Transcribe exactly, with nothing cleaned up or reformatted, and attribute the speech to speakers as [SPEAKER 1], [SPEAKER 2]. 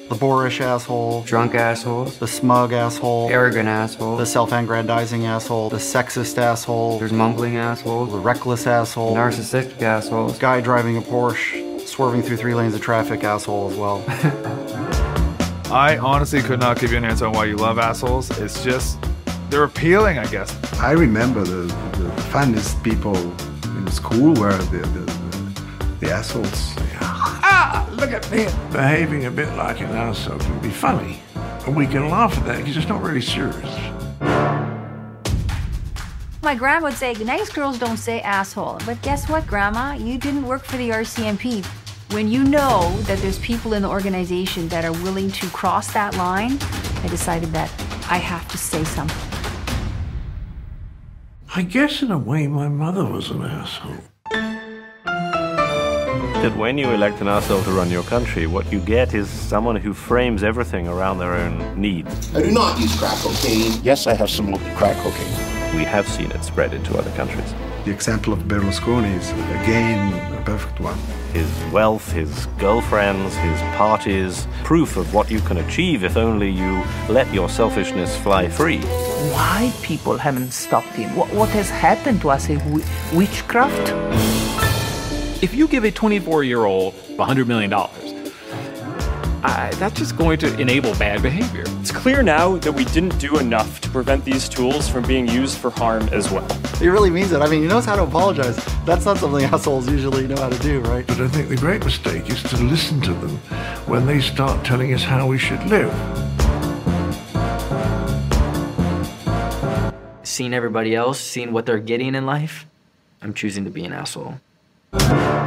[SPEAKER 1] The boorish asshole.
[SPEAKER 2] Drunk assholes.
[SPEAKER 1] The smug asshole.
[SPEAKER 2] Arrogant asshole.
[SPEAKER 1] The self-aggrandizing asshole. The sexist asshole.
[SPEAKER 2] There's mumbling assholes.
[SPEAKER 1] The reckless asshole.
[SPEAKER 2] Narcissistic assholes.
[SPEAKER 1] Guy driving a Porsche, swerving through three lanes of traffic asshole as well.
[SPEAKER 3] I honestly could not give you an answer on why you love assholes. It's just, they're appealing, I guess.
[SPEAKER 4] I remember the, the funniest people in school were the, the, the, the assholes.
[SPEAKER 5] Ah, look at me. Behaving a bit like an asshole can be funny. And we can laugh at that because it's not really serious.
[SPEAKER 6] My grandma would say, nice girls don't say asshole. But guess what, Grandma? You didn't work for the R C M P. When you know that there's people in the organization that are willing to cross that line, I decided that I have to say something.
[SPEAKER 5] I guess in a way my mother was an asshole.
[SPEAKER 7] That when you elect an asshole to run your country, what you get is someone who frames everything around their own needs.
[SPEAKER 8] I do not use crack cocaine.
[SPEAKER 9] Yes, I have some crack cocaine.
[SPEAKER 7] We have seen it spread into other countries.
[SPEAKER 4] The example of Berlusconi is, again, a perfect one.
[SPEAKER 7] His wealth, his girlfriends, his parties, proof of what you can achieve if only you let your selfishness fly free.
[SPEAKER 10] Why people haven't stopped him? What, what has happened to us? Witchcraft?
[SPEAKER 11] If you give a twenty-four-year-old one hundred million dollars, Uh, that's just going to enable bad behavior.
[SPEAKER 12] It's clear now that we didn't do enough to prevent these tools from being used for harm as well.
[SPEAKER 1] He really means it. I mean, he knows how to apologize. That's not something assholes usually know how to do, right?
[SPEAKER 5] But I think the great mistake is to listen to them when they start telling us how we should live.
[SPEAKER 2] Seeing everybody else, seeing what they're getting in life, I'm choosing to be an asshole.